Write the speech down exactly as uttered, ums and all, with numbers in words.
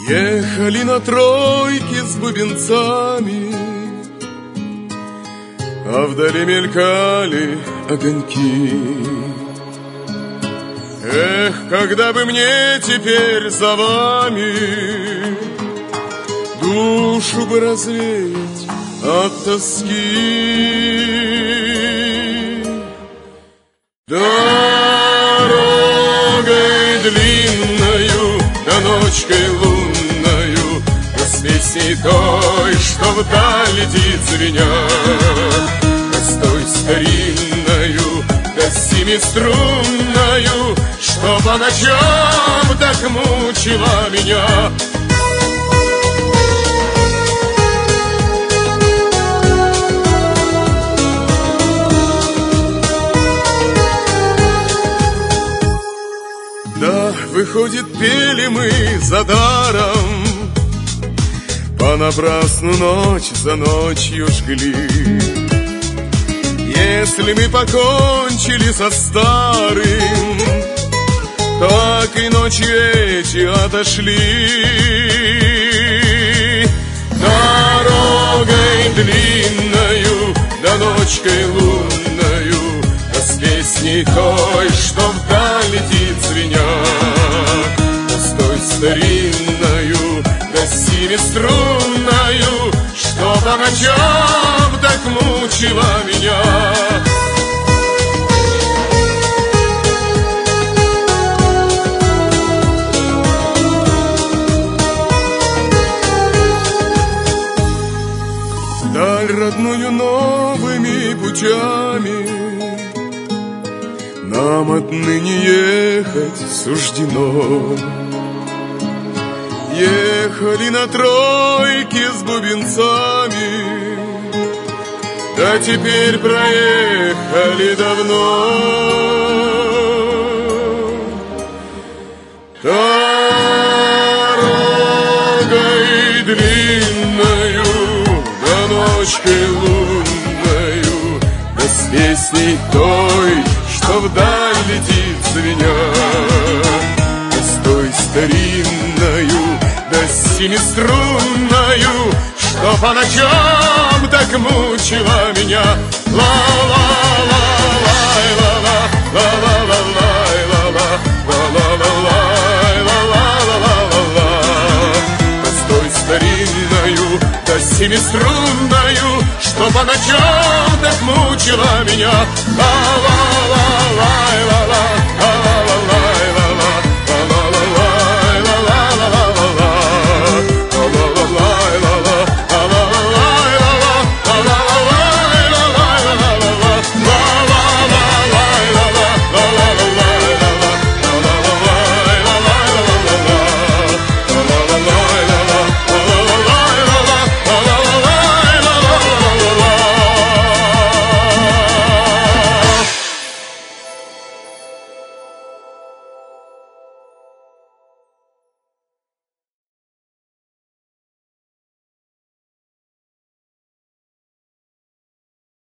Ехали на тройке с бубенцами, а вдали мелькали огоньки. Эх, когда бы мне теперь за вами душу бы развеять от тоски. Дорогой длинною, да ночкой лунною, да с песней той, что вдаль летит звеня, да с той старинною, да семиструнною, что по ночам так мучила меня. Да, выходит, пели мы за даром, понапрасну ночь за ночью жгли. Если мы покончили со старым, так и ночи эти отошли. Дорогой длинною, да ночкой лунною, да с песней той, что вдаль летит звеня, да с той старинною, да с семиструнною, что по ночам так мучила меня. Даль родную новыми путями нам отныне ехать суждено. Ехали на тройке с бубенцами, да теперь проехали давно. Дорогой длинною, да ночкой лунною, да с песней той, что вдаль летит звеня, да с той старинною, да с семиструнною, что по ночам так мучила меня. Да с той старинною, да с семиструнною, что по ночам так мучила меня. Ла-ла-ла-лай-ла-ла.